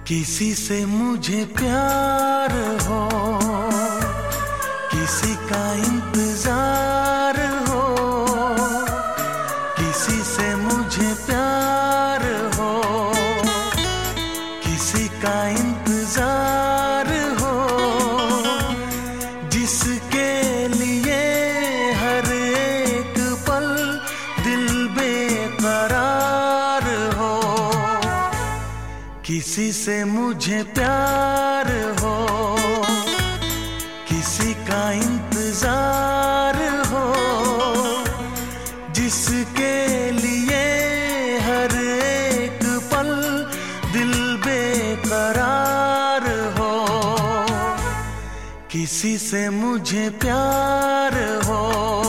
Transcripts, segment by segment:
किसी से मुझे प्यार हो, किसी का इंतजार हो, किसी से मुझे प्यार हो, किसी का इंतजार हो, जिसके लिए हर एक पल दिल बेकरार हो। किसी से मुझे प्यार हो, किसी का इंतजार हो, जिसके लिए हर एक पल दिल बेकरार हो। किसी से मुझे प्यार हो।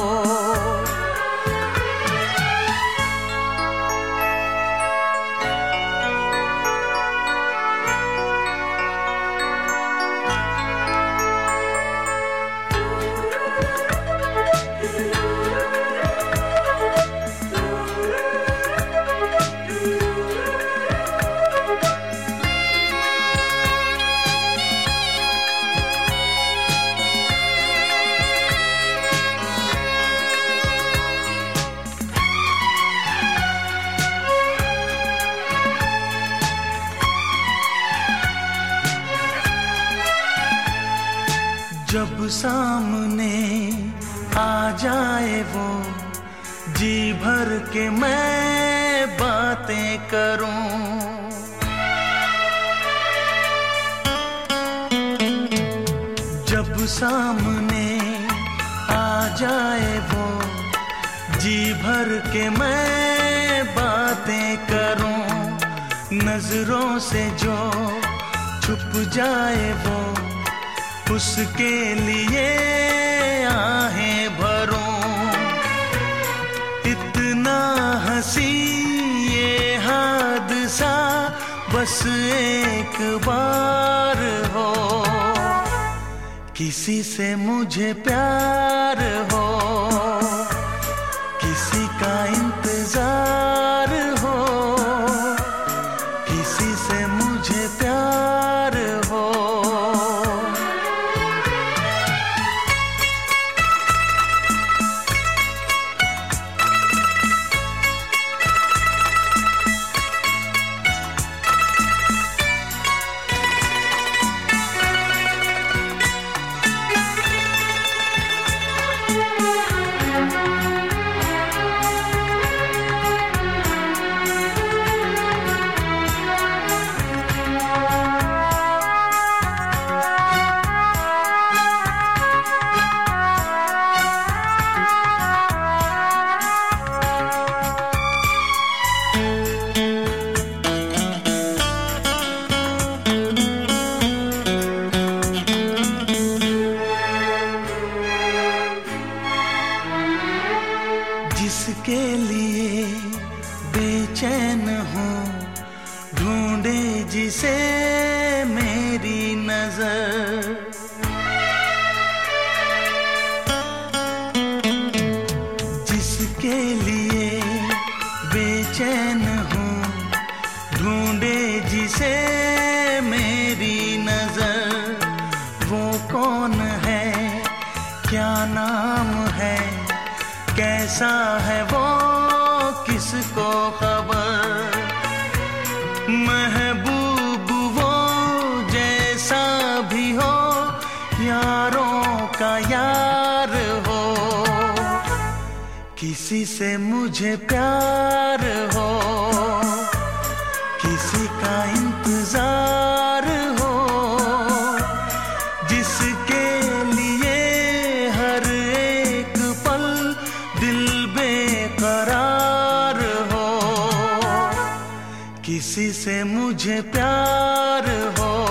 जब सामने आ जाए वो, जी भर के मैं बातें करूं। जब सामने आ जाए वो, जी भर के मैं बातें करूं। नजरों से जो छुप जाए वो, उसके लिए आहें भरूं। इतना हंसी ये हादसा बस एक बार हो। किसी से मुझे प्यार हो, किसी का इंतजार हो, किसी से मुझे प्यार हो। जिसके लिए बेचैन हूँ, ढूंढे जिसे मेरी नजर। जिसके लिए बेचैन हूँ, ढूंढे जिसे मेरी नजर। वो कौन है, क्या नाम है, कैसा है वो, किसको खबर। महबूब वो जैसा भी हो, यारों का यार हो। किसी से मुझे प्यार हो, किसी का इंतजार हो, जिसके लिए हर एक पल दिल बेकरार हो। किसी से मुझे प्यार हो।